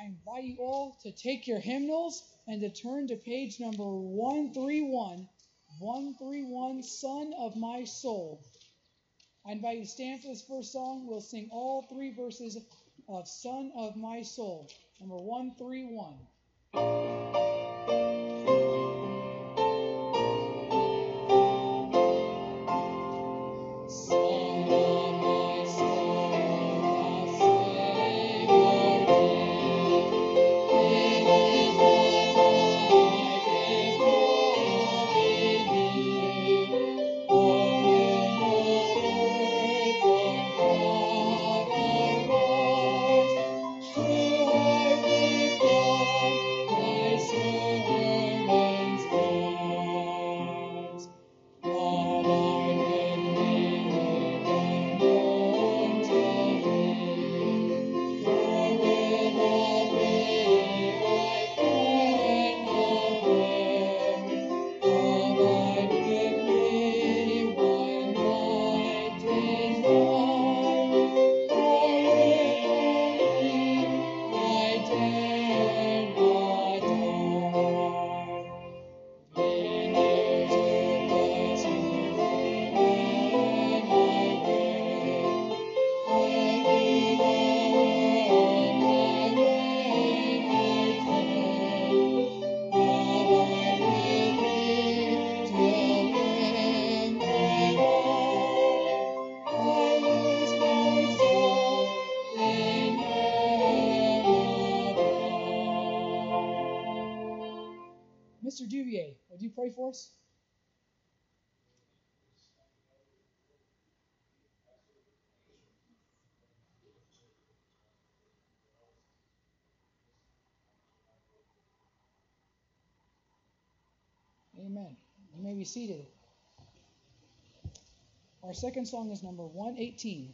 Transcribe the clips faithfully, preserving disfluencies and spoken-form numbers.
invite you all to take your hymnals and to turn to page number one thirty-one, one thirty-one, Son of My Soul. I invite you to stand for this first song. We'll sing all three verses of Son of My Soul, number one thirty-one. Mister Duvier, would you pray for us? Amen. You may be seated. Our second song is number one eighteen.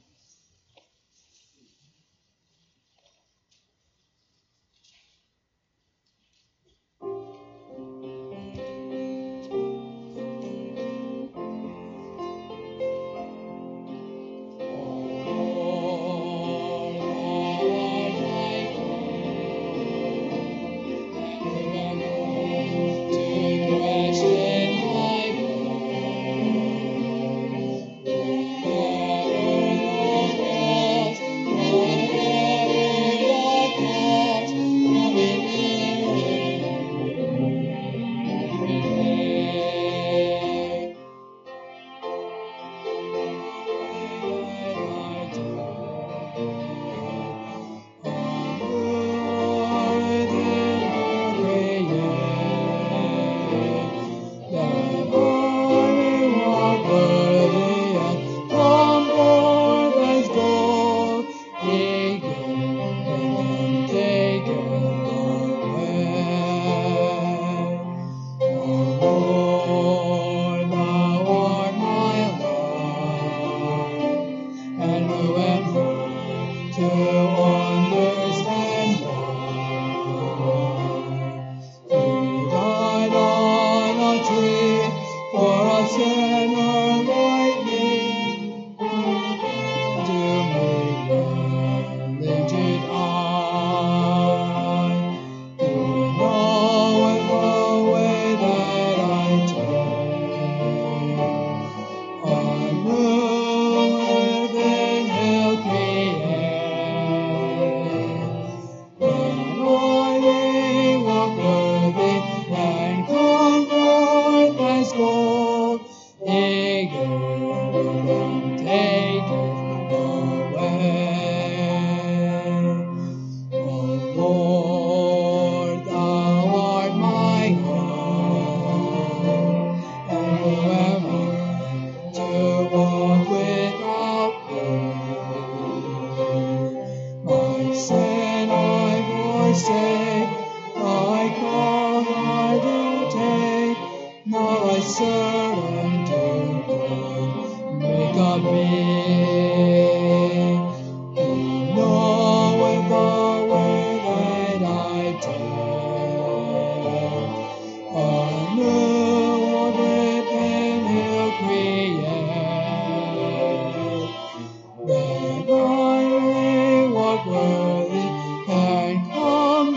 That I may walk worthy and come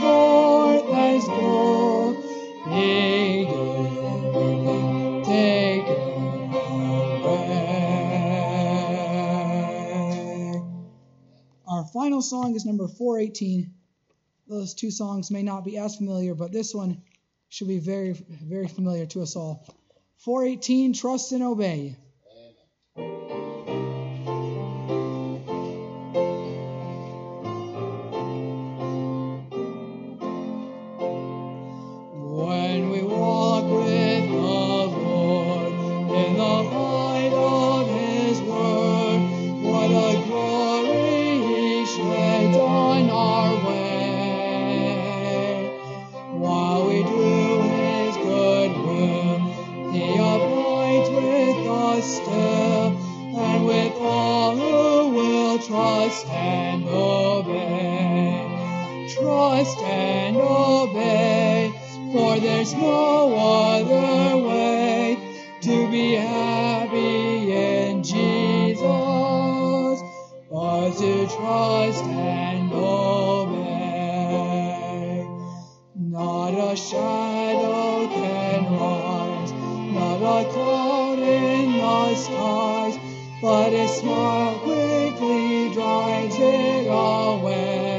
final song is number four eighteen. Those two songs may not be as familiar, but this one should be very, very familiar to us all. four eighteen, Trust and Obey. When we walk with the Lord in the light of His word, what a glory He sheds on our way. While we do His good will, He abides with us still, and with all who will trust and obey. Trust and obey, for there's no other way to be happy in Jesus but to trust and obey. Not a shadow can rise, not a cloud in the skies, but His smile quickly drives it away.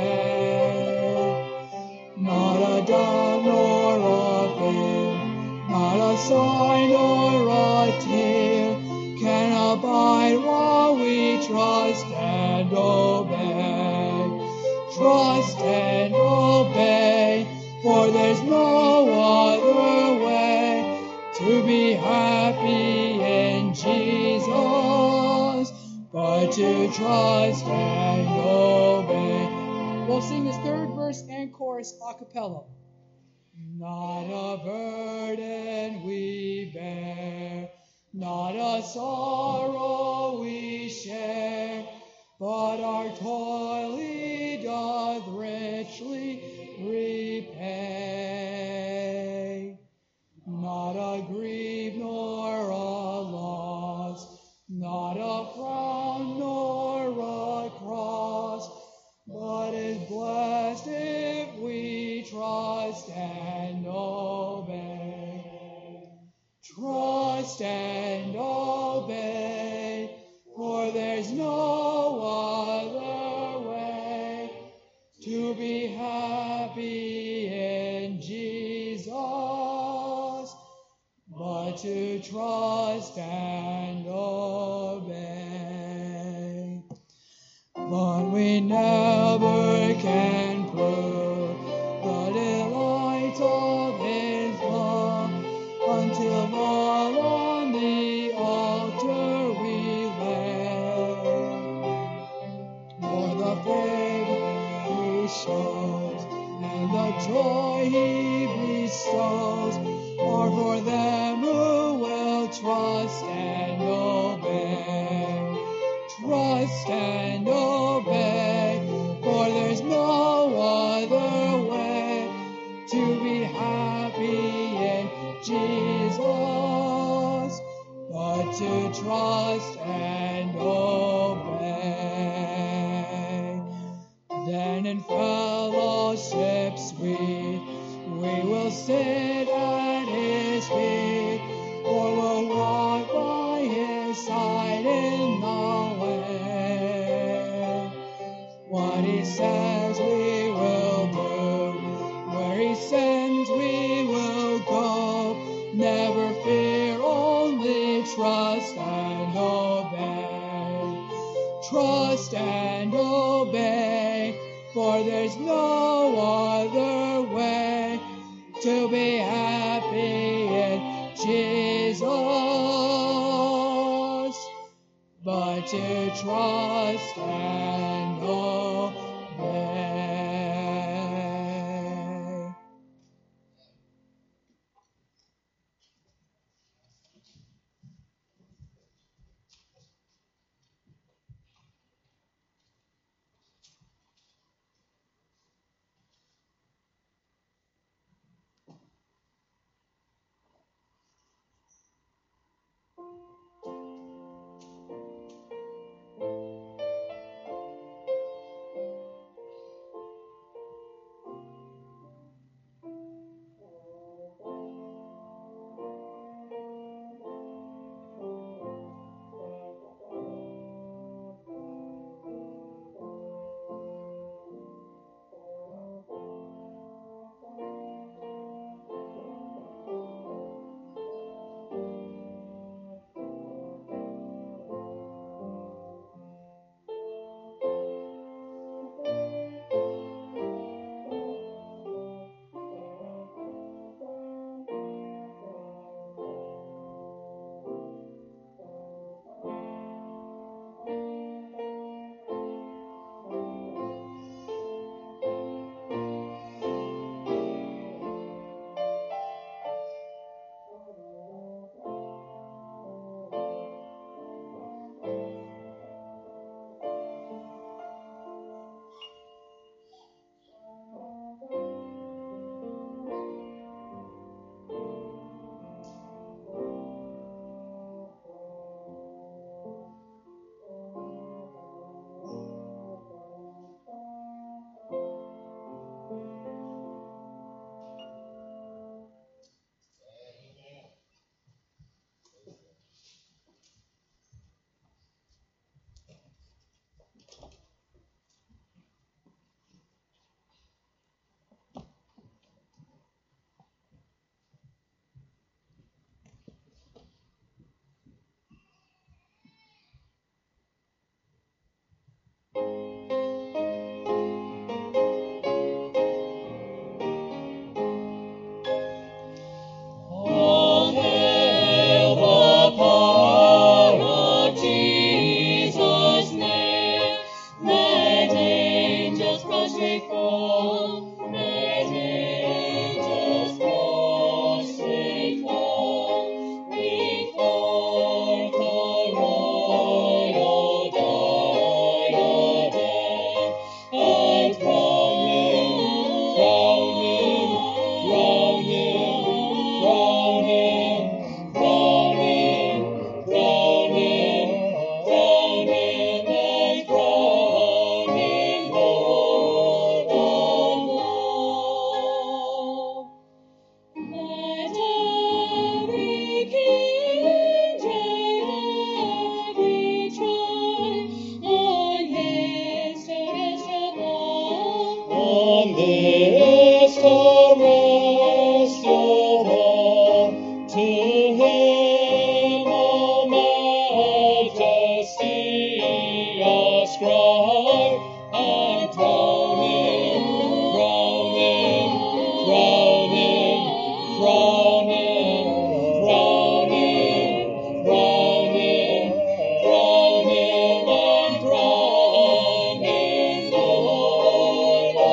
Not a doubt nor a fear, not a sign or a tear can abide while we trust and obey. Trust and obey, for there's no other way to be happy in Jesus but to trust and obey. We'll sing this third verse and chorus a cappella. Not a burden we bear, not a sorrow we share, but our toil He doth richly repay. Not a grief nor a loss, not a frown nor a cross, but is blessed if we trust and obey. Trust and obey, for there's no other way to be happy in Jesus but to trust and obey. But we never can prove the delight of His love until all on the altar we lay. For the faith He shows and the joy He bestows are for them who will trust and obey. Trust and obey, for there's no other way to be happy in Jesus but to trust and obey. Then in fellowship sweet we will sit at His feet, or we'll walk by His side in the way. What He says we will do, where He sends we will go. Never fear, only trust and obey. Trust and obey, for there's no other way to be happy in Jesus but to trust and obey. stride, I'm crowning, crowning, crowning, crowning, crowning, crowning, crowning, I'm crowning the Lord of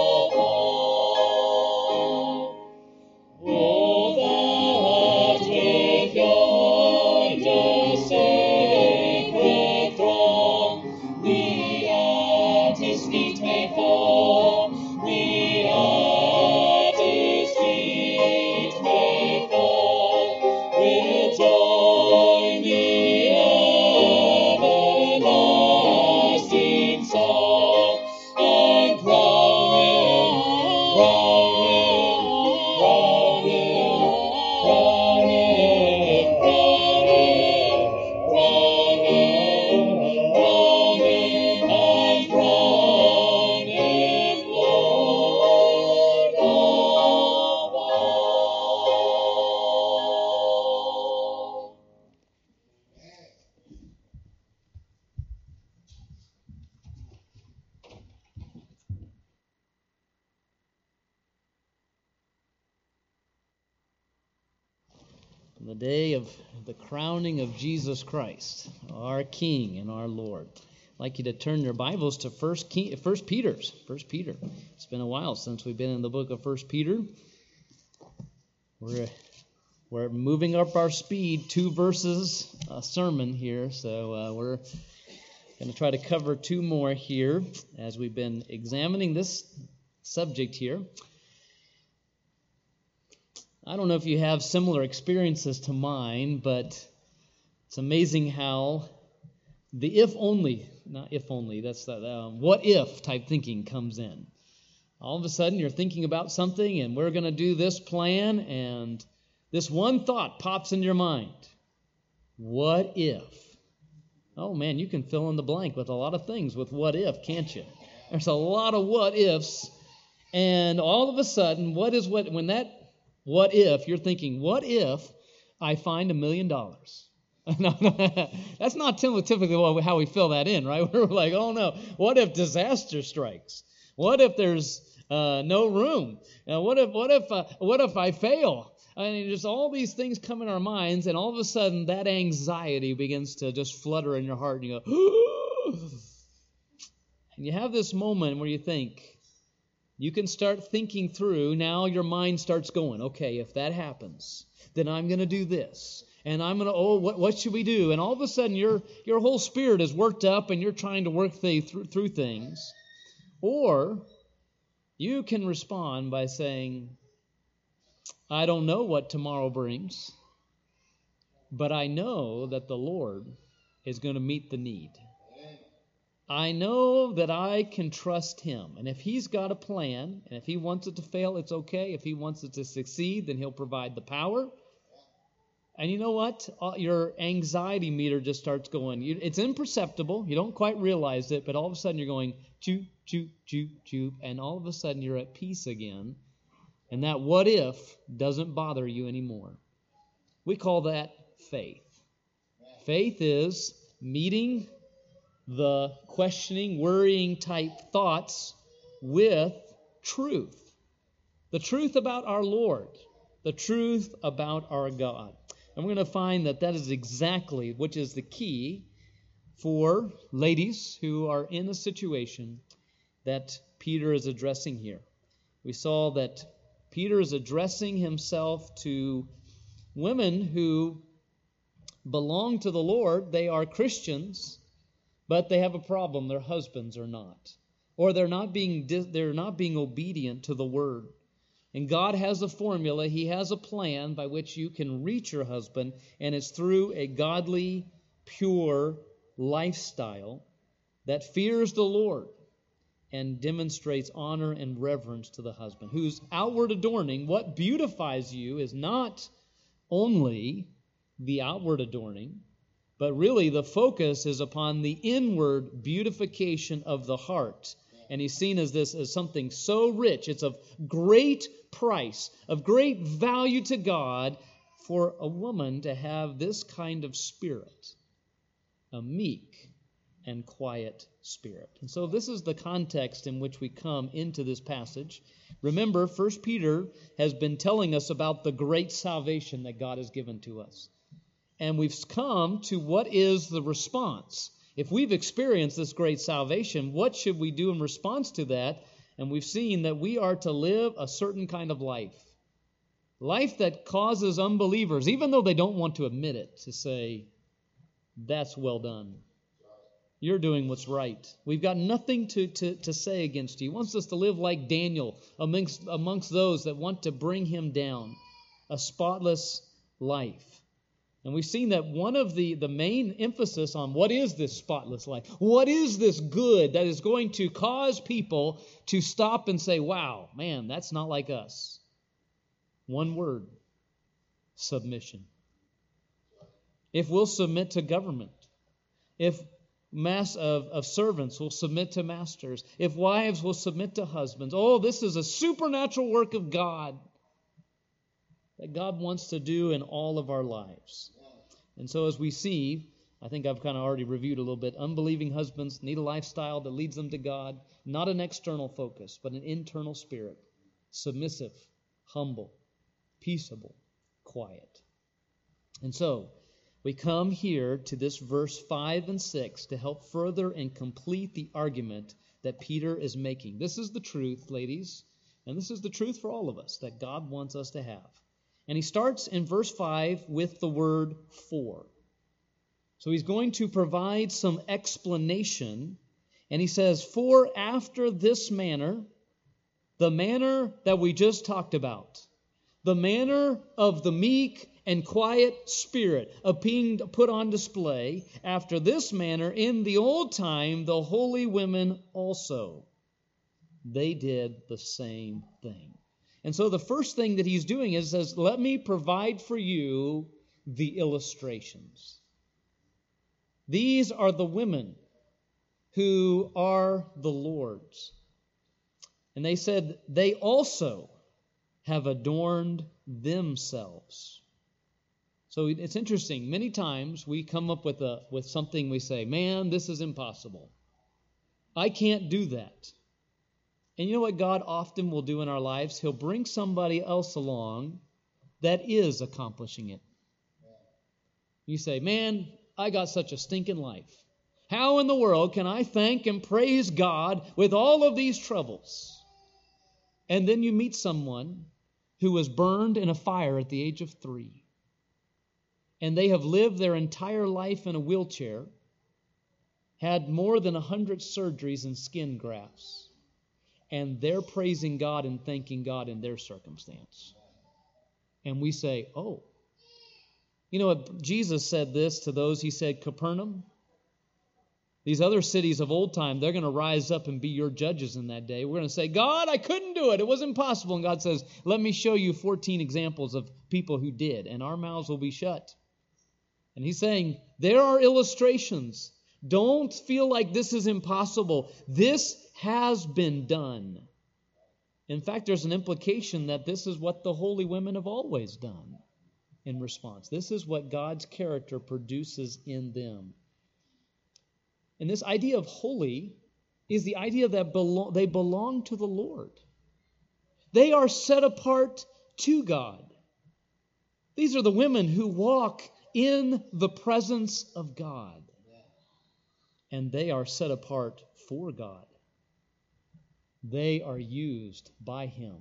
all. Oh, that with yonder sacred throng we at his feet may fall, we at his feet may fall, with joy the everlasting song. I'm crowning, crowning, crowning, crowning, crowning, crowning, crowning, I'm crowning Lord of all. On the day of the crowning of Jesus Christ, our King and our Lord. I'd like you to turn your Bibles to First King, First Peter's. First Peter. It's been a while since we've been in the book of First Peter. We're we're moving up our speed, two verses a sermon here, so uh, we're going to try to cover two more here as we've been examining this subject here. I don't know if you have similar experiences to mine, but it's amazing how the if only, not if only, that's that um, what if type thinking comes in. All of a sudden you're thinking about something and we're going to do this plan, and this one thought pops in your mind. What if? Oh man, you can fill in the blank with a lot of things with what if, can't you? There's a lot of what ifs, and all of a sudden, what is what when that what if, you're thinking, what if I find a million dollars? That's not typically how we fill that in, right? We're like, oh no, what if disaster strikes? What if there's uh, no room? Uh, what if what if uh, what if I fail? I mean, just all these things come in our minds, and all of a sudden that anxiety begins to just flutter in your heart, and you go, and you have this moment where you think, you can start thinking through. Now your mind starts going, okay, if that happens, then I'm going to do this. And I'm going to, oh, what, what should we do? And all of a sudden your your whole spirit is worked up and you're trying to work th- through, through things. Or you can respond by saying, I don't know what tomorrow brings, but I know that the Lord is going to meet the need. I know that I can trust Him. And if He's got a plan, and if He wants it to fail, it's okay. If He wants it to succeed, then He'll provide the power. And you know what? Your anxiety meter just starts going. It's imperceptible. You don't quite realize it, but all of a sudden you're going, choop, choop, choop, choop, and all of a sudden you're at peace again. And that what if doesn't bother you anymore. We call that faith. Faith is meeting the questioning, worrying type thoughts with truth. The truth about our Lord. The truth about our God. And we're going to find that that is exactly, which is the key for ladies who are in a situation that Peter is addressing here. We saw that Peter is addressing himself to women who belong to the Lord. They are Christians, but they have a problem. Their husbands are not. Or they're not being they're not being obedient to the word. And God has a formula. He has a plan by which you can reach your husband, and it's through a godly, pure lifestyle that fears the Lord and demonstrates honor and reverence to the husband, whose outward adorning, what beautifies you, is not only the outward adorning, but really the focus is upon the inward beautification of the heart. And he's seen as this as something so rich. It's of great price, of great value to God for a woman to have this kind of spirit, a meek and quiet spirit. And so this is the context in which we come into this passage. Remember, First Peter has been telling us about the great salvation that God has given to us. And we've come to what is the response. If we've experienced this great salvation, what should we do in response to that? And we've seen that we are to live a certain kind of life. Life that causes unbelievers, even though they don't want to admit it, to say, that's well done. You're doing what's right. We've got nothing to, to, to say against you. He wants us to live like Daniel amongst, amongst those that want to bring him down. A spotless life. And we've seen that one of the, the main emphasis on what is this spotless life? What is this good that is going to cause people to stop and say, wow, man, that's not like us. One word, submission. If we'll submit to government, if mass of, of servants will submit to masters, if wives will submit to husbands, oh, this is a supernatural work of God that God wants to do in all of our lives. And so as we see, I think I've kind of already reviewed a little bit, unbelieving husbands need a lifestyle that leads them to God, not an external focus, but an internal spirit, submissive, humble, peaceable, quiet. And so we come here to this verse five and six to help further and complete the argument that Peter is making. This is the truth, ladies, and this is the truth for all of us that God wants us to have. And he starts in verse five with the word for. So he's going to provide some explanation, and he says, for after this manner, the manner that we just talked about, the manner of the meek and quiet spirit of being put on display, after this manner, in the old time, the holy women also, they did the same thing. And so the first thing that he's doing is says, let me provide for you the illustrations. These are the women who are the Lord's. And they said, they also have adorned themselves. So it's interesting. Many times we come up with a with something we say, man, this is impossible. I can't do that. And you know what God often will do in our lives? He'll bring somebody else along that is accomplishing it. You say, man, I got such a stinking life. How in the world can I thank and praise God with all of these troubles? And then you meet someone who was burned in a fire at the age of three. And they have lived their entire life in a wheelchair, had more than a hundred surgeries and skin grafts. And they're praising God and thanking God in their circumstance. And we say, oh. You know what? Jesus said this to those, he said, Capernaum, these other cities of old time, they're going to rise up and be your judges in that day. We're going to say, God, I couldn't do it. It was impossible. And God says, let me show you fourteen examples of people who did, and our mouths will be shut. And he's saying, there are illustrations. Don't feel like this is impossible. This has been done. In fact, there's an implication that this is what the holy women have always done in response. This is what God's character produces in them. And this idea of holy is the idea that belo- they belong to the Lord. They are set apart to God. These are the women who walk in the presence of God. And they are set apart for God. They are used by Him.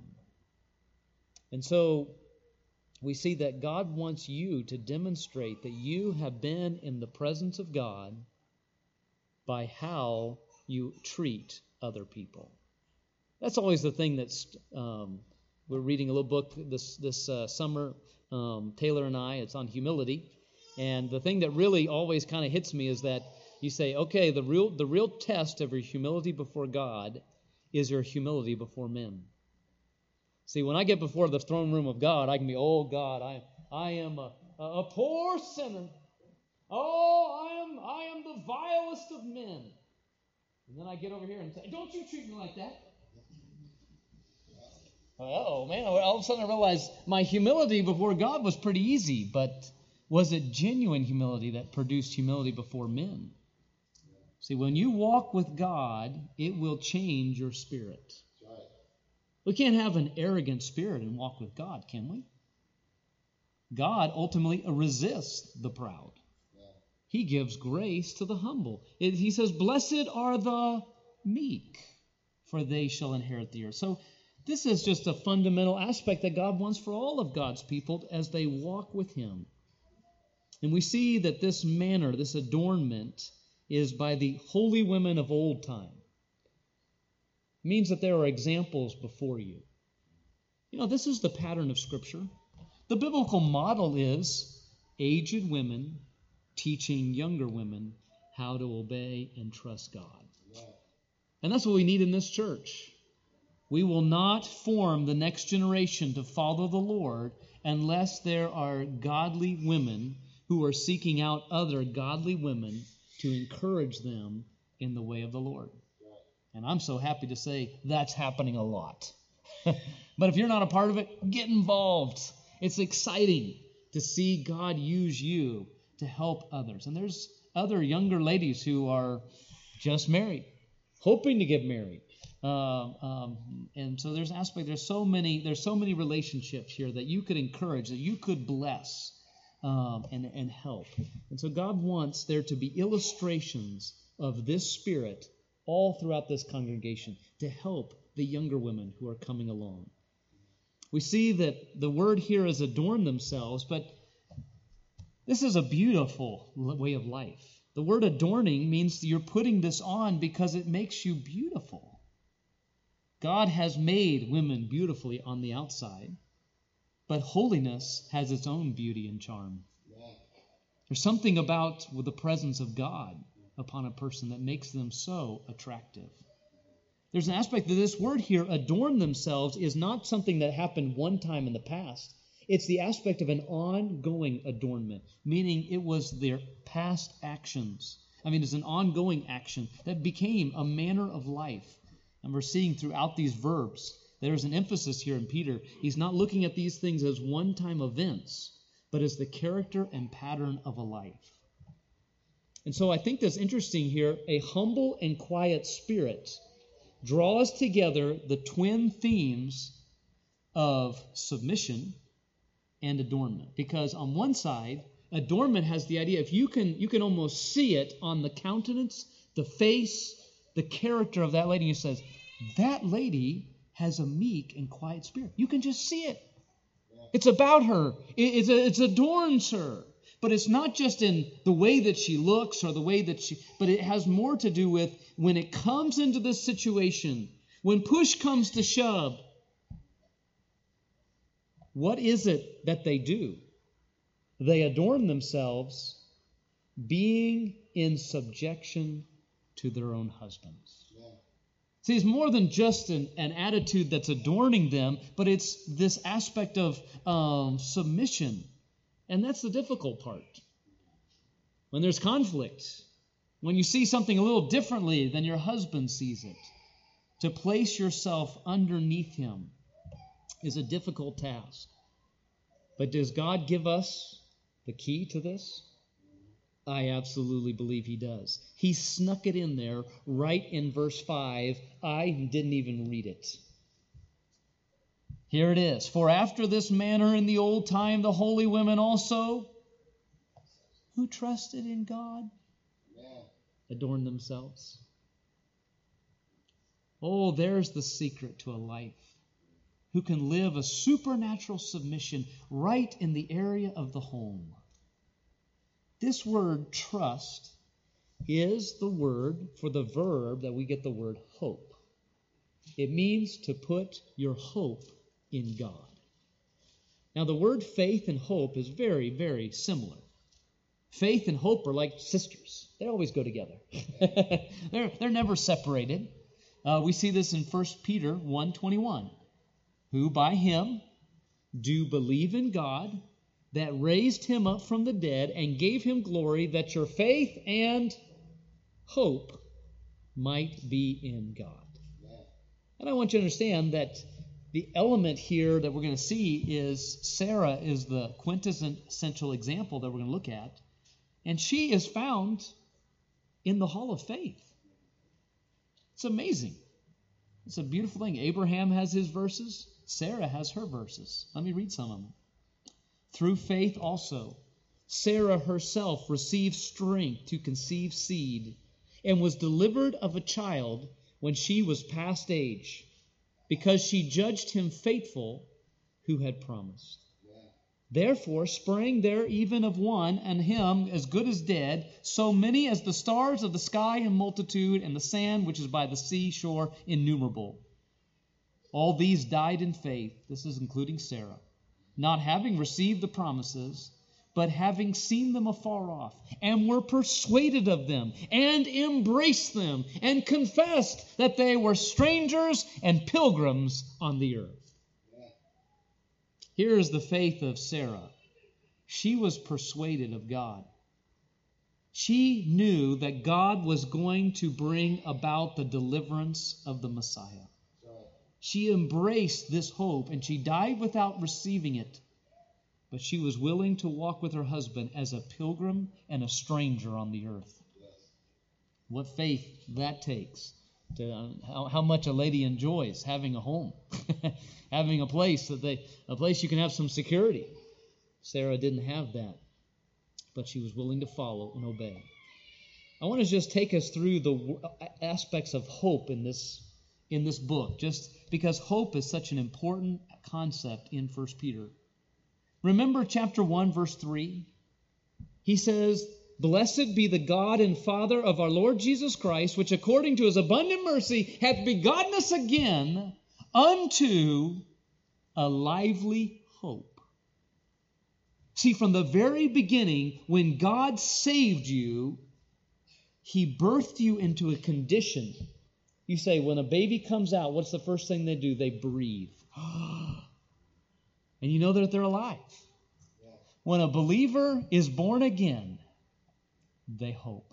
And so we see that God wants you to demonstrate that you have been in the presence of God by how you treat other people. That's always the thing that's, um, we're reading a little book this, this uh, summer, um, Taylor and I, it's on humility. And the thing that really always kind of hits me is that you say, okay, the real the real test of your humility before God is your humility before men. See, when I get before the throne room of God, I can be, oh God, I I am a, a poor sinner. Oh, I am I am the vilest of men. And then I get over here and say, don't you treat me like that. Oh man, all of a sudden I realized my humility before God was pretty easy, but was it genuine humility that produced humility before men? See, when you walk with God, it will change your spirit. We can't have an arrogant spirit and walk with God, can we? God ultimately resists the proud. He gives grace to the humble. It, he says, blessed are the meek, for they shall inherit the earth. So this is just a fundamental aspect that God wants for all of God's people as they walk with Him. And we see that this manner, this adornment, is by the holy women of old time. It means that there are examples before you. You know, this is the pattern of Scripture. The biblical model is aged women teaching younger women how to obey and trust God. And that's what we need in this church. We will not form the next generation to follow the Lord unless there are godly women who are seeking out other godly women to encourage them in the way of the Lord. And I'm so happy to say that's happening a lot. But if you're not a part of it, get involved. It's exciting to see God use you to help others. And there's other younger ladies who are just married, hoping to get married. Uh, um, and so there's aspect. There's so many. There's so many relationships here that you could encourage, that you could bless, um, and and help. And so God wants there to be illustrations of this spirit all throughout this congregation to help the younger women who are coming along. We see that the word here is adorn themselves, but this is a beautiful way of life. The word adorning means you're putting this on because it makes you beautiful. God has made women beautifully on the outside, but holiness has its own beauty and charm. There's something about the presence of God upon a person that makes them so attractive. There's an aspect of this word here, adorn themselves, is not something that happened one time in the past. It's the aspect of an ongoing adornment, meaning it was their past actions. I mean, it's an ongoing action that became a manner of life. And we're seeing throughout these verbs, there's an emphasis here in Peter. He's not looking at these things as one-time events, but as the character and pattern of a life. And so I think that's interesting here. A humble and quiet spirit draws together the twin themes of submission and adornment. Because on one side, adornment has the idea, if you can you can almost see it on the countenance, the face, the character of that lady. He says, that lady has a meek and quiet spirit. You can just see it. It's about her. It, it's, it adorns her. But it's not just in the way that she looks or the way that she, but it has more to do with when it comes into this situation, when push comes to shove, what is it that they do? They adorn themselves being in subjection to their own husbands. Yeah. See, it's more than just an, an attitude that's adorning them, but it's this aspect of um, submission. And that's the difficult part. When there's conflict, when you see something a little differently than your husband sees it, to place yourself underneath him is a difficult task. But does God give us the key to this? I absolutely believe He does. He snuck it in there right in verse five. I didn't even read it. Here it is. For after this manner in the old time, the holy women also, who trusted in God, adorned themselves. Oh, there's the secret to a life. Who can live a supernatural submission right in the area of the home. This word trust is the word for the verb that we get the word hope. It means to put your hope in God. Now, the word faith and hope is very, very similar. Faith and hope are like sisters. They always go together. they're, they're never separated. Uh, we see this in First Peter one twenty-one. Who by him do believe in God, that raised him up from the dead and gave him glory, that your faith and hope might be in God. And I want you to understand that the element here that we're going to see is Sarah is the quintessential example that we're going to look at. And she is found in the hall of faith. It's amazing. It's a beautiful thing. Abraham has his verses. Sarah has her verses. Let me read some of them. Through faith also, Sarah herself received strength to conceive seed and was delivered of a child when she was past age, because she judged him faithful who had promised. Therefore sprang there even of one, and him as good as dead, so many as the stars of the sky in multitude, and the sand which is by the sea shore innumerable. All these died in faith, this is including Sarah, not having received the promises, but having seen them afar off, and were persuaded of them, and embraced them, and confessed that they were strangers and pilgrims on the earth. Here is the faith of Sarah. She was persuaded of God. She knew that God was going to bring about the deliverance of the Messiah. She embraced this hope, and she died without receiving it. But she was willing to walk with her husband as a pilgrim and a stranger on the earth. What faith that takes. To, uh, how, how much a lady enjoys having a home. Having a place that they, a place you can have some security. Sarah didn't have that, but she was willing to follow and obey. I want to just take us through the aspects of hope in this in this book, just because hope is such an important concept in First Peter. Remember chapter one, verse three? He says, "Blessed be the God and Father of our Lord Jesus Christ, which according to his abundant mercy hath begotten us again unto a lively hope." See, from the very beginning, when God saved you, he birthed you into a condition. You say, when a baby comes out, what's the first thing they do? They breathe. And you know that they're alive. When a believer is born again, they hope.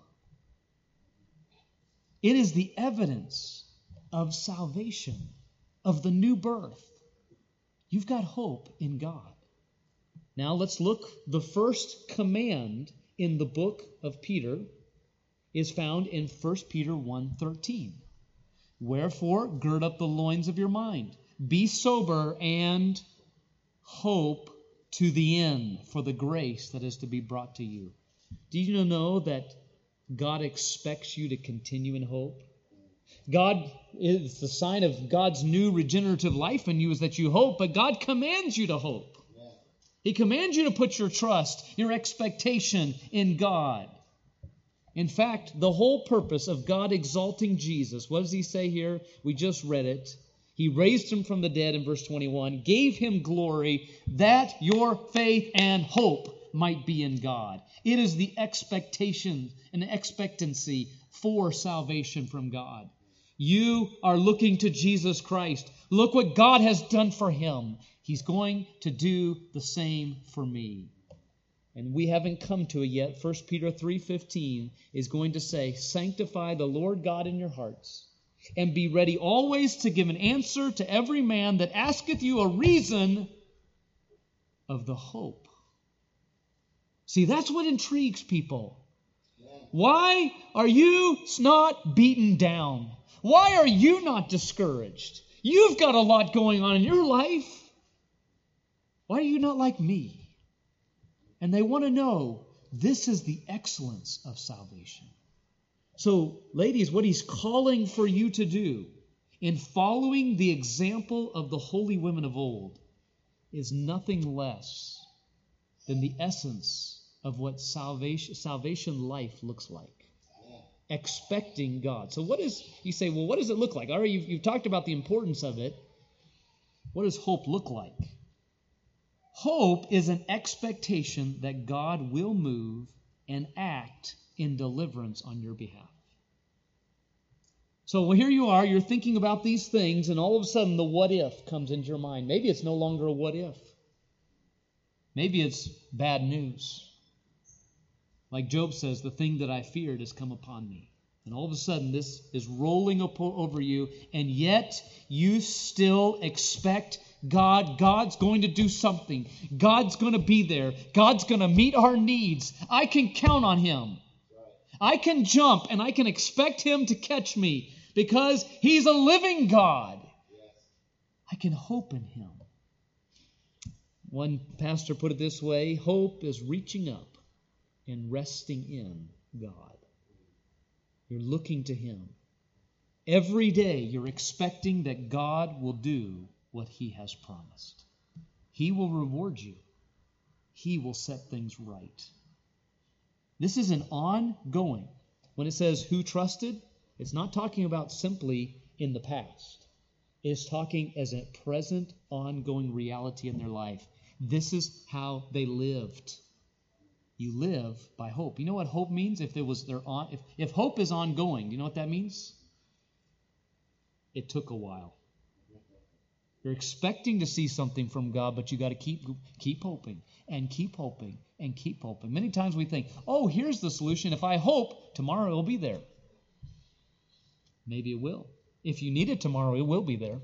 It is the evidence of salvation, of the new birth. You've got hope in God. Now let's look. The first command in the book of Peter is found in First Peter one thirteen. "Wherefore, gird up the loins of your mind. Be sober and hope to the end for the grace that is to be brought to you." Do you know that God expects you to continue in hope? God is the sign of God's new regenerative life in you is that you hope, but God commands you to hope. He commands you to put your trust, your expectation in God. In fact, the whole purpose of God exalting Jesus, what does he say here? We just read it. He raised him from the dead in verse twenty-one, gave him glory, that your faith and hope might be in God. It is the expectation and expectancy for salvation from God. You are looking to Jesus Christ. Look what God has done for him. He's going to do the same for me. And we haven't come to it yet. First Peter three fifteen is going to say, "Sanctify the Lord God in your hearts, and be ready always to give an answer to every man that asketh you a reason of the hope." See, that's what intrigues people. Why are you not beaten down? Why are you not discouraged? You've got a lot going on in your life. Why are you not like me? And they want to know, this is the excellence of salvation. So, ladies, what he's calling for you to do in following the example of the holy women of old is nothing less than the essence of what salvation, salvation life looks like. Expecting God. So what is, you say, well, what does it look like? All right, you've, you've talked about the importance of it. What does hope look like? Hope is an expectation that God will move and act in deliverance on your behalf. So well, here you are, you're thinking about these things, and all of a sudden the what if comes into your mind. Maybe it's no longer a what if. Maybe it's bad news. Like Job says, the thing that I feared has come upon me. And all of a sudden this is rolling up over you, and yet you still expect God. God's going to do something. God's going to be there. God's going to meet our needs. I can count on him. I can jump and I can expect him to catch me because he's a living God. I can hope in him. One pastor put it this way, hope is reaching up and resting in God. You're looking to him. Every day you're expecting that God will do what he has promised. He will reward you. He will set things right. This is an ongoing. When it says who trusted, it's not talking about simply in the past. It's talking as a present, ongoing reality in their life. This is how they lived. You live by hope. You know what hope means? If there was their on, if, if hope is ongoing, do you know what that means? It took a while. You're expecting to see something from God, but you got to keep keep hoping and keep hoping and keep hoping. Many times we think, oh, here's the solution. If I hope, tomorrow it'll be there. Maybe it will. If you need it tomorrow, it will be there.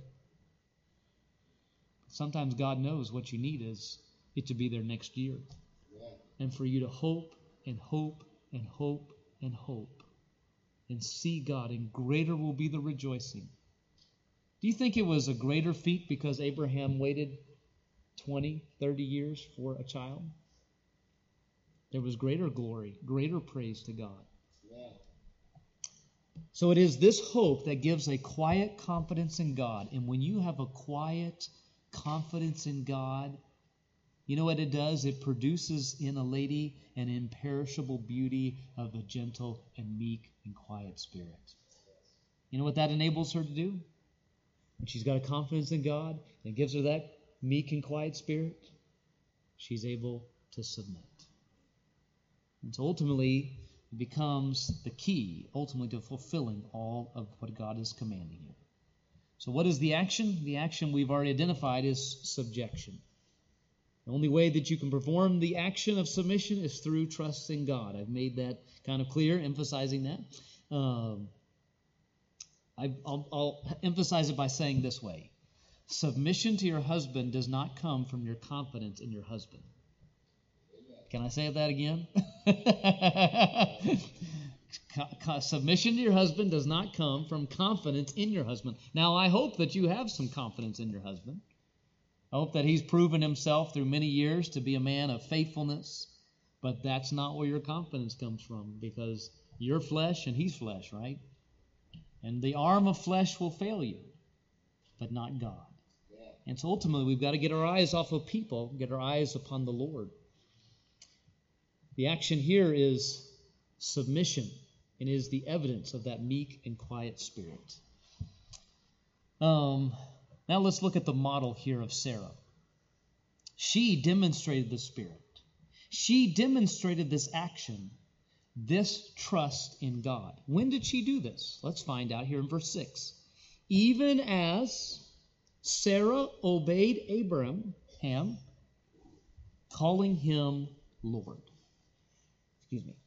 Sometimes God knows what you need is it to be there next year. Yeah. And for you to hope and hope and hope and hope and see God, and greater will be the rejoicing. Do you think it was a greater feat because Abraham waited twenty, thirty years for a child? There was greater glory, greater praise to God. Yeah. So it is this hope that gives a quiet confidence in God. And when you have a quiet confidence in God, you know what it does? It produces in a lady an imperishable beauty of a gentle and meek and quiet spirit. You know what that enables her to do? When she's got a confidence in God and gives her that meek and quiet spirit, she's able to submit. And so ultimately, it becomes the key, ultimately, to fulfilling all of what God is commanding you. So what is the action? The action we've already identified is subjection. The only way that you can perform the action of submission is through trusting God. I've made that kind of clear, emphasizing that. Um, I, I'll, I'll emphasize it by saying this way. Submission to your husband does not come from your confidence in your husband. Can I say that again? Submission to your husband does not come from confidence in your husband. Now, I hope that you have some confidence in your husband. I hope that he's proven himself through many years to be a man of faithfulness, but that's not where your confidence comes from, because you're flesh and he's flesh, right? And the arm of flesh will fail you, but not God. Yeah. And so ultimately, we've got to get our eyes off of people, get our eyes upon the Lord. The action here is submission, and is the evidence of that meek and quiet spirit. Um, now let's look at the model here of Sarah. She demonstrated the Spirit. She demonstrated this action, this trust in God. When did she do this? Let's find out here in verse six. Even as Sarah obeyed Abraham, calling him Lord. Excuse me.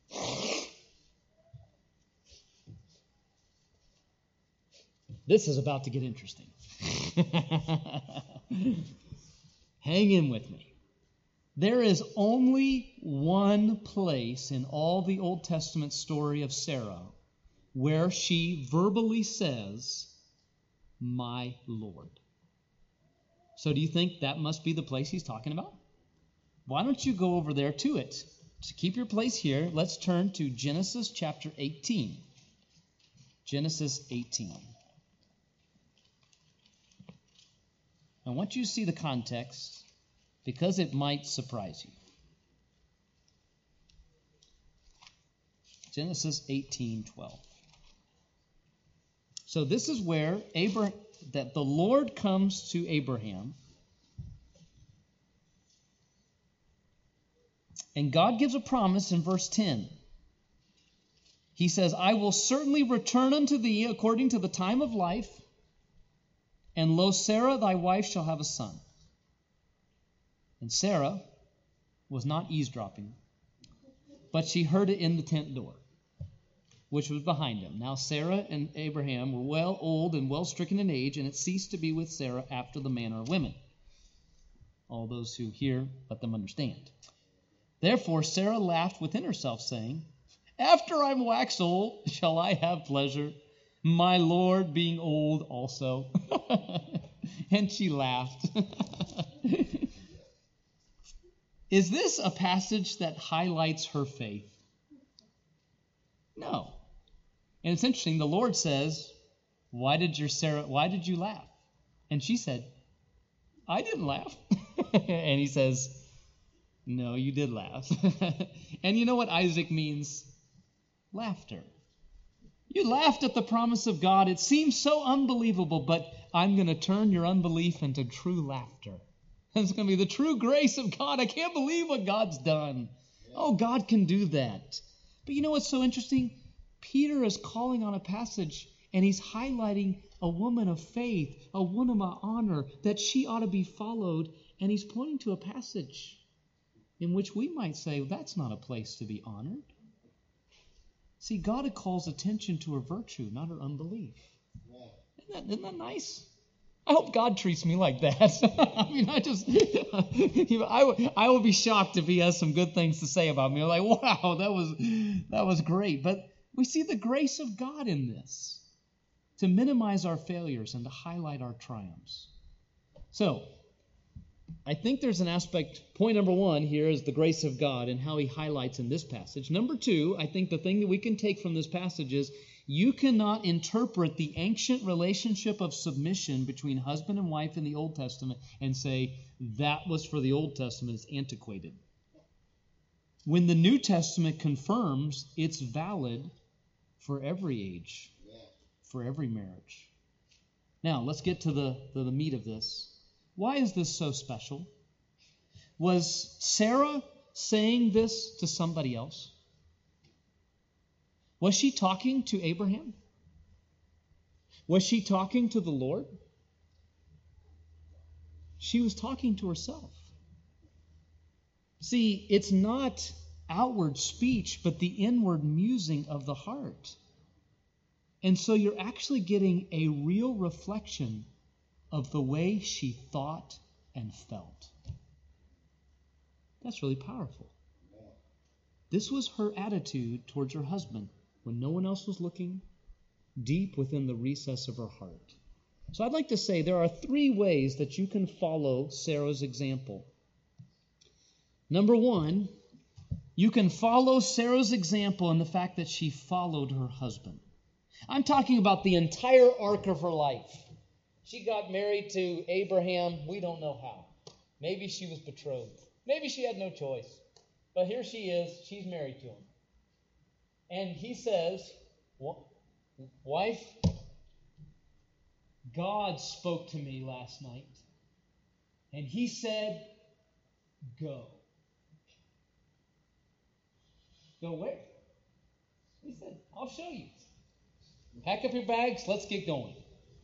This is about to get interesting. Hang in with me. There is only one place in all the Old Testament story of Sarah where she verbally says, "My Lord." So do you think that must be the place he's talking about? Why don't you go over there to it? To keep your place here, let's turn to Genesis chapter eighteen. Genesis eighteen. I want you to see the context because it might surprise you. Genesis eighteen twelve. So this is where Abraham, that the Lord comes to Abraham, and God gives a promise in verse ten. He says, "I will certainly return unto thee according to the time of life, and lo, Sarah thy wife shall have a son." And Sarah was not eavesdropping, but she heard it in the tent door, which was behind him. Now Sarah and Abraham were well old and well stricken in age, and it ceased to be with Sarah after the manner of women. All those who hear, let them understand. Therefore Sarah laughed within herself, saying, After I'm waxed old, shall I have pleasure, my Lord being old also? And she laughed. Is this a passage that highlights her faith? No. And it's interesting, the Lord says, Why did your Sarah, why did you laugh? And she said, I didn't laugh. And he says, no, you did laugh. And you know what Isaac means? Laughter. You laughed at the promise of God. It seems so unbelievable, but I'm going to turn your unbelief into true laughter. It's going to be the true grace of God. I can't believe what God's done. Oh, God can do that. But you know what's so interesting? Peter is calling on a passage, and he's highlighting a woman of faith, a woman of honor, that she ought to be followed. And he's pointing to a passage in which we might say, well, that's not a place to be honored. See, God calls attention to her virtue, not her unbelief. Isn't that, isn't that nice? I hope God treats me like that. I mean, I just, I, I will be shocked if he has some good things to say about me. I'm like, wow, that was, that was great. But we see the grace of God in this, to minimize our failures and to highlight our triumphs. So, I think there's an aspect, point number one here is the grace of God and how he highlights in this passage. Number two, I think the thing that we can take from this passage is you cannot interpret the ancient relationship of submission between husband and wife in the Old Testament and say that was for the Old Testament, it's antiquated. When the New Testament confirms it's valid for every age, for every marriage. Now, let's get to the, the, the meat of this. Why is this so special? Was Sarah saying this to somebody else? Was she talking to Abraham? Was she talking to the Lord? She was talking to herself. See, it's not outward speech, but the inward musing of the heart. And so you're actually getting a real reflection of the way she thought and felt. That's really powerful. This was her attitude towards her husband when no one else was looking, deep within the recess of her heart. So I'd like to say there are three ways that you can follow Sarah's example. Number one, you can follow Sarah's example in the fact that she followed her husband. I'm talking about the entire arc of her life. She got married to Abraham. We don't know how. Maybe she was betrothed. Maybe she had no choice. But here she is. She's married to him. And he says, wife, God spoke to me last night. And he said, go. Go where? He said, I'll show you. Pack up your bags. Let's get going.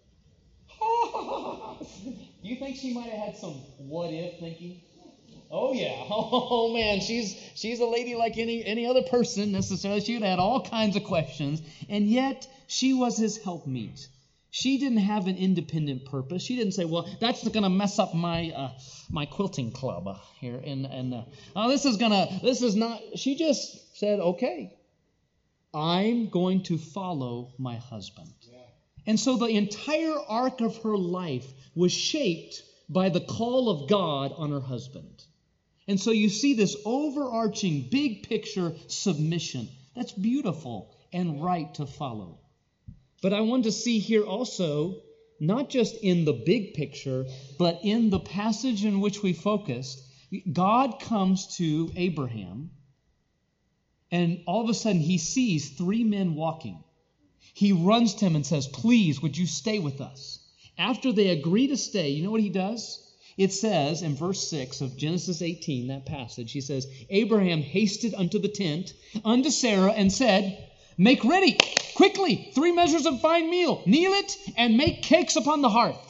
Do you think she might have had some what if thinking? Oh yeah. Oh man, she's she's a lady like any any other person necessarily. She would have had all kinds of questions, and yet she was his helpmeet. She didn't have an independent purpose. She didn't say, "Well, that's going to mess up my uh, my quilting club uh, here," and and uh, oh, this is gonna this is not. She just said, "Okay, I'm going to follow my husband." And so the entire arc of her life was shaped by the call of God on her husband. And so you see this overarching, big picture submission. That's beautiful and right to follow. But I want to see here also, not just in the big picture, but in the passage in which we focused, God comes to Abraham, and all of a sudden he sees three men walking. He runs to him and says, please, would you stay with us? After they agree to stay, you know what he does? It says in verse six of Genesis eighteen, that passage, he says, Abraham hasted unto the tent, unto Sarah, and said, make ready, quickly, three measures of fine meal, knead it, and make cakes upon the hearth.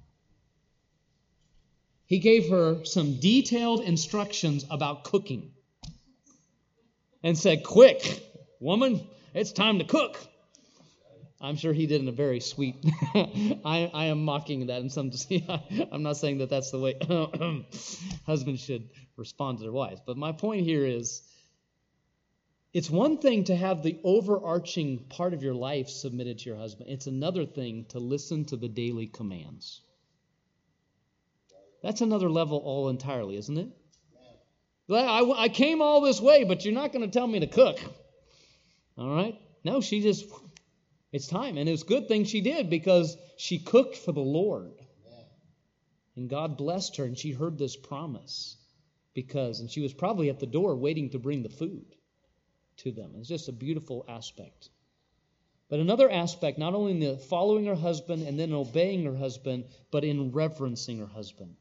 He gave her some detailed instructions about cooking and said, quick, woman, it's time to cook. I'm sure he did in a very sweet, I, I am mocking that in some, I'm not saying that that's the way husbands should respond to their wives. But my point here is, It's one thing to have the overarching part of your life submitted to your husband. It's another thing to listen to the daily commands. That's another level all entirely, isn't it? I, I came all this way, but you're not going to tell me to cook. All right? No, she just, it's time. And it's a good thing she did, because she cooked for the Lord. And God blessed her, and she heard this promise. Because, and she was probably at the door waiting to bring the food to them. It's just a beautiful aspect. But another aspect, not only in the following her husband and then obeying her husband, but in reverencing her husband.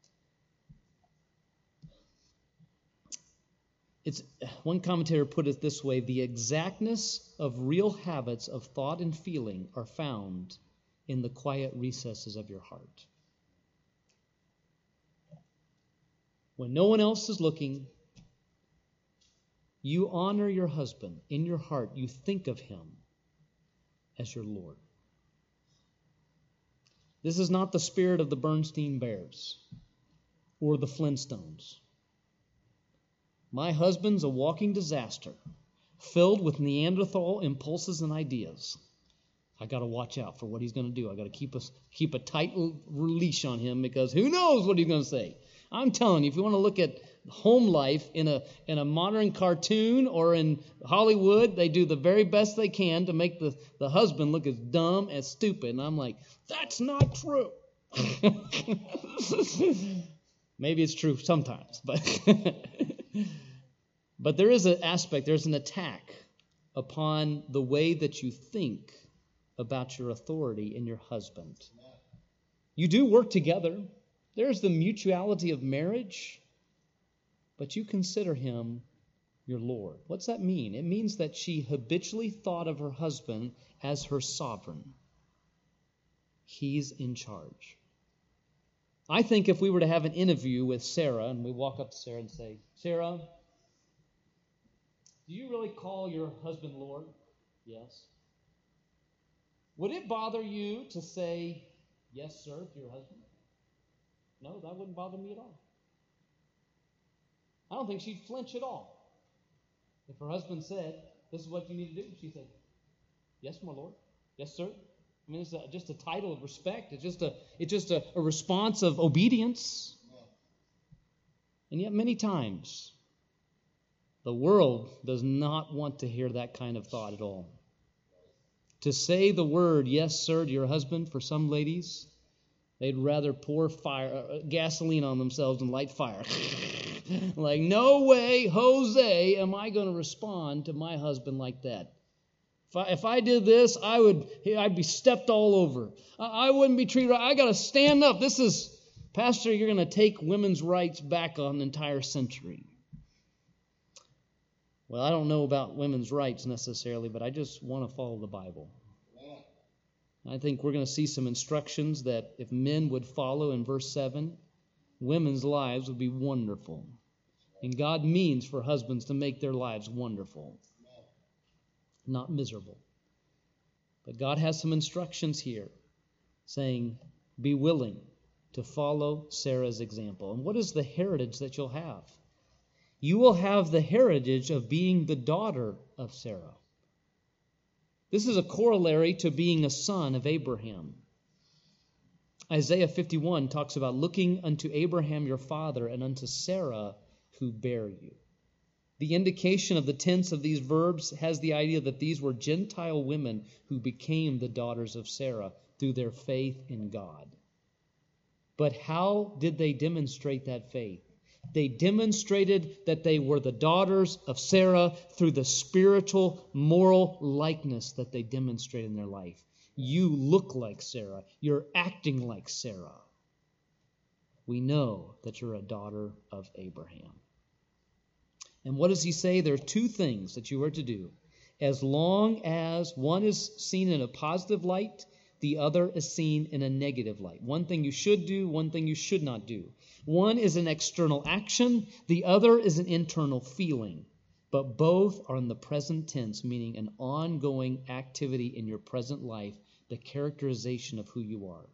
It's, one commentator put it this way: the exactness of real habits of thought and feeling are found in the quiet recesses of your heart. When no one else is looking, you honor your husband. In your heart, you think of him as your Lord. This is not the spirit of the Bernstein Bears or the Flintstones. My husband's a walking disaster, filled with Neanderthal impulses and ideas. I got to watch out for what he's going to do. I got to keep a, keep a tight leash on him, because who knows what he's going to say. I'm telling you, if you want to look at home life in a in a modern cartoon or in Hollywood, they do the very best they can to make the, the husband look as dumb as stupid. And I'm like, that's not true. Maybe it's true sometimes, but but there is an aspect, there's an attack upon the way that you think about your authority in your husband. You do work together. There's the mutuality of marriage, but you consider him your Lord. What's that mean? It means that she habitually thought of her husband as her sovereign. He's in charge. I think if we were to have an interview with Sarah, and we walk up to Sarah and say, Sarah, do you really call your husband Lord? Yes. Would it bother you to say, yes, sir, to your husband? No, that wouldn't bother me at all. I don't think she'd flinch at all. If her husband said, this is what you need to do, she said, yes, my Lord. Yes, sir. I mean, it's a, just a title of respect. It's just a, it's just a, a response of obedience. And yet many times, the world does not want to hear that kind of thought at all. To say the word, yes, sir, to your husband, for some ladies, they'd rather pour fire, uh, gasoline on themselves and light fire. Like, no way, Jose, am I going to respond to my husband like that. If I, if I did this, I would, I'd be stepped all over. I, I wouldn't be treated right. I got to stand up. This is, Pastor, you're going to take women's rights back on an entire century. Well, I don't know about women's rights necessarily, but I just want to follow the Bible. I think we're going to see some instructions that if men would follow in verse seven, women's lives would be wonderful. And God means for husbands to make their lives wonderful, not miserable. But God has some instructions here saying, be willing to follow Sarah's example. And what is the heritage that you'll have? You will have the heritage of being the daughter of Sarah. This is a corollary to being a son of Abraham. Isaiah fifty-one talks about looking unto Abraham your father and unto Sarah who bare you. The indication of the tense of these verbs has the idea that these were Gentile women who became the daughters of Sarah through their faith in God. But how did they demonstrate that faith? They demonstrated that they were the daughters of Sarah through the spiritual, moral likeness that they demonstrated in their life. You look like Sarah. You're acting like Sarah. We know that you're a daughter of Abraham. And what does he say? There are two things that you are to do. As long as one is seen in a positive light, the other is seen in a negative light. One thing you should do, one thing you should not do. One is an external action, the other is an internal feeling. But both are in the present tense, meaning an ongoing activity in your present life, the characterization of who you are.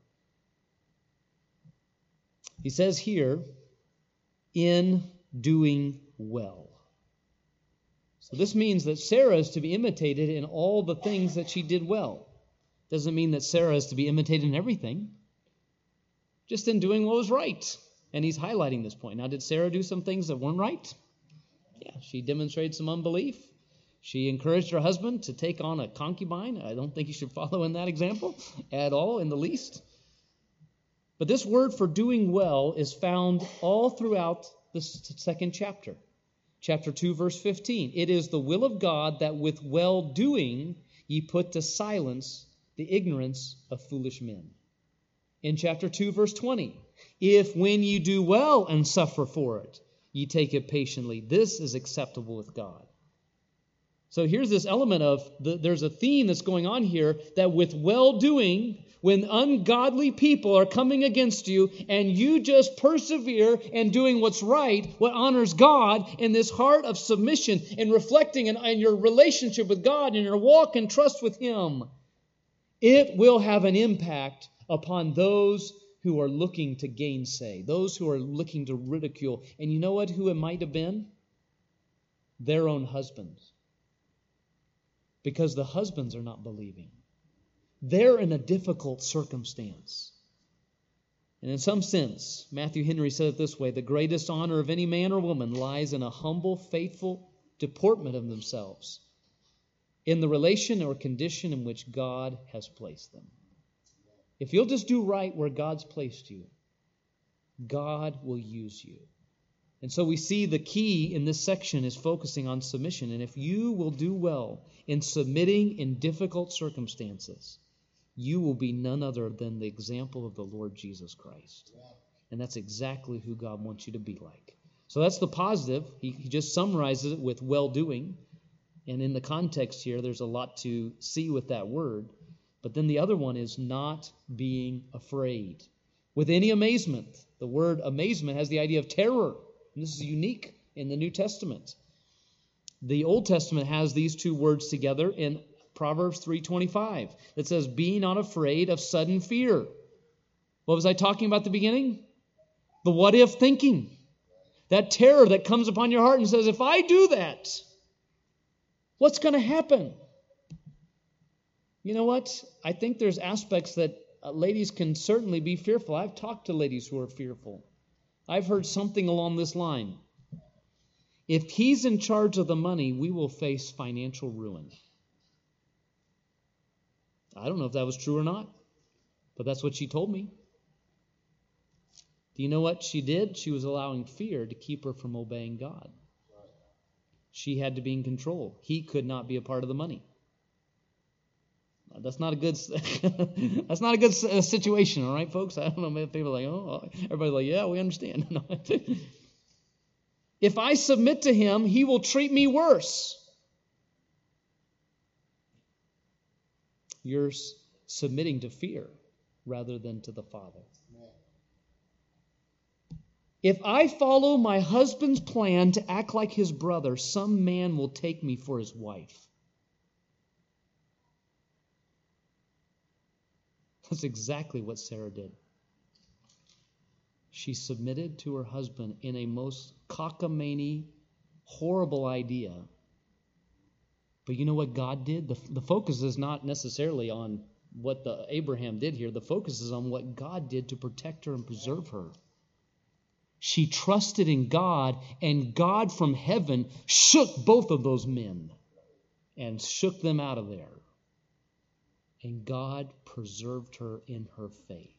He says here, in doing well. So this means that Sarah is to be imitated in all the things that she did well. Doesn't mean that Sarah is to be imitated in everything, just in doing what was right. And he's highlighting this point. Now, did Sarah do some things that weren't right? Yeah, she demonstrated some unbelief. She encouraged her husband to take on a concubine. I don't think you should follow in that example at all, in the least. But this word for doing well is found all throughout the second chapter. Chapter two, verse fifteen. It is the will of God that with well-doing ye put to silence the ignorance of foolish men. In chapter two, verse twenty. If when you do well and suffer for it, ye take it patiently, this is acceptable with God. So here's this element of, the, there's a theme that's going on here, that with well-doing, when ungodly people are coming against you, and you just persevere in doing what's right, what honors God, in this heart of submission and reflecting in, in your relationship with God and your walk and trust with Him, it will have an impact upon those who are looking to gainsay, those who are looking to ridicule. And you know what? Who it might have been? Their own husbands. Because the husbands are not believing. They're in a difficult circumstance. And in some sense, Matthew Henry said it this way: the greatest honor of any man or woman lies in a humble, faithful deportment of themselves in the relation or condition in which God has placed them. If you'll just do right where God's placed you, God will use you. And so we see the key in this section is focusing on submission. And if you will do well in submitting in difficult circumstances, you will be none other than the example of the Lord Jesus Christ. And that's exactly who God wants you to be like. So that's the positive. He, he just summarizes it with well-doing. And in the context here, there's a lot to see with that word. But then the other one is not being afraid. With any amazement. The word amazement has the idea of terror. And this is unique in the New Testament. The Old Testament has these two words together in Proverbs three twenty-five. That says, be not afraid of sudden fear. What was I talking about at the beginning? The what if thinking. That terror that comes upon your heart and says, if I do that, what's going to happen? You know what? I think there's aspects that uh, ladies can certainly be fearful. I've talked to ladies who are fearful. I've heard something along this line. If he's in charge of the money, we will face financial ruin. I don't know if that was true or not, but that's what she told me. Do you know what she did? She was allowing fear to keep her from obeying God. She had to be in control. He could not be a part of the money. That's not a good. That's not a good situation, all right, folks. I don't know. Maybe people are like, oh, everybody's like, yeah, we understand. If I submit to him, he will treat me worse. You're submitting to fear rather than to the Father. If I follow my husband's plan to act like his brother, some man will take me for his wife. That's exactly what Sarah did. She submitted to her husband in a most cockamamie, horrible idea. But you know what God did? The, the focus is not necessarily on what the Abraham did here. The focus is on what God did to protect her and preserve her. She trusted in God, and God from heaven shook both of those men and shook them out of there. And God preserved her in her faith.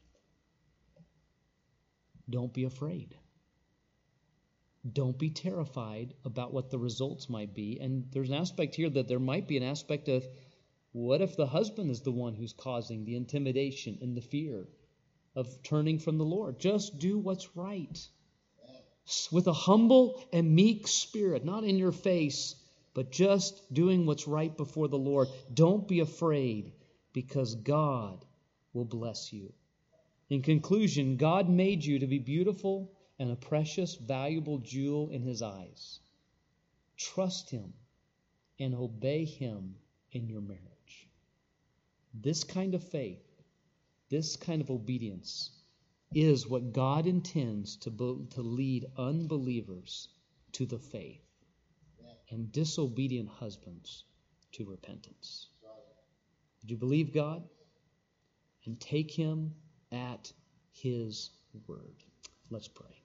Don't be afraid. Don't be terrified about what the results might be. And there's an aspect here that there might be an aspect of, what if the husband is the one who's causing the intimidation and the fear of turning from the Lord? Just do what's right. With a humble and meek spirit, not in your face, but just doing what's right before the Lord. Don't be afraid, because God will bless you. In conclusion, God made you to be beautiful and a precious, valuable jewel in His eyes. Trust Him and obey Him in your marriage. This kind of faith, this kind of obedience is what God intends to, to lead unbelievers to the faith. and disobedient husbands to repentance. Would you believe God and take him at his word? Let's pray.